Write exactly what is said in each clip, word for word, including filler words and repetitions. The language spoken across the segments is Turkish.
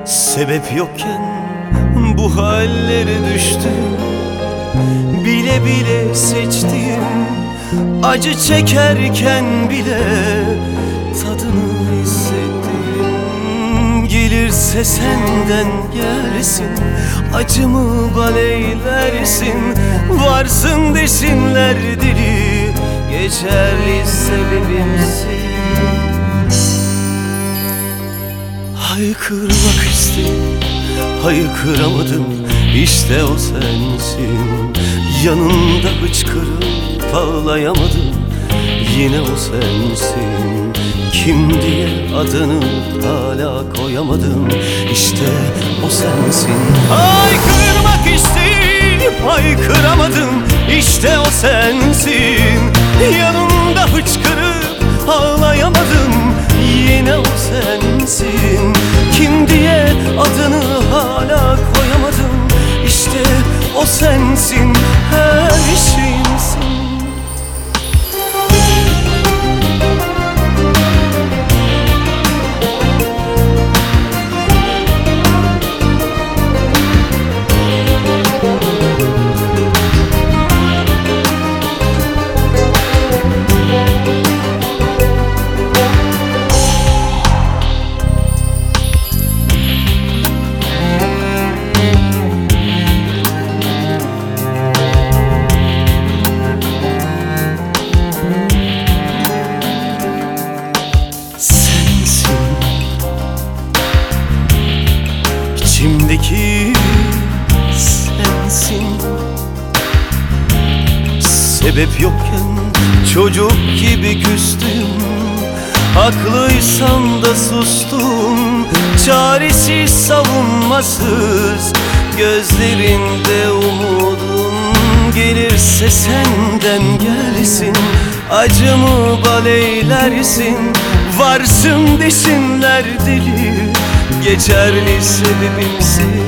Sebep yokken bu hallere düştüm. Bile bile seçtim, acı çekerken bile tadını hissettim. Gelirse senden gelsin, acımı baleylersin. Varsın desinler deli, geçerli sebebimsin. Haykırmak istedim, haykıramadım, işte o sensin. Yanında hıçkırıp ağlayamadım, yine o sensin. Kim diye adını hala koyamadım, işte o sensin. Haykırmak isteyip haykıramadım, işte o sensin. Yanında hıçkırıp ağlayamadım, yine o sensin. Kim diye adını hala koyamadım, işte o sensin, her şeyimsin. İçimdeki sensin. Sebep yokken çocuk gibi küstüm. Haklıysam da sustum. Çaresiz, savunmasız, gözlerinde umudum. Gelirse senden gelsin, acımı baleylersin. Varsın desinler deli, geçerli sebebimsin.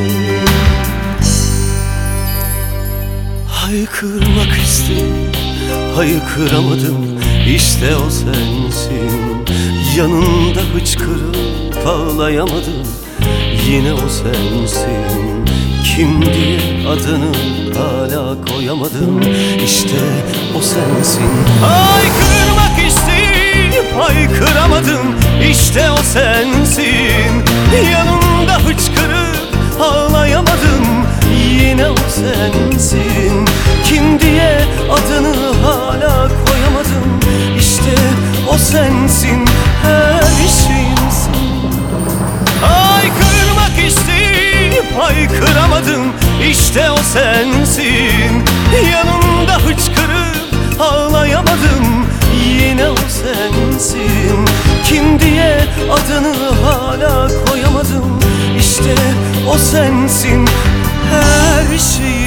Haykırmak istedim, haykıramadım, işte o sensin. Yanında hıçkırıp ağlayamadım, yine o sensin. Kim diye adını hala koyamadım, işte o sensin. Haykırmak isteyip haykıramadım, işte o sensin. Yanımda hıçkırıp ağlayamadım, yine o sensin. Kim diye adını hala koyamadım, işte o sensin, her şeyimsin. Haykırmak isteyip haykıramadım, işte o sensin. Yanımda hıçkırıp ağlayamadım, yine o sensin. Kim diye adını hala koyamadım, işte o sensin, her şeyim.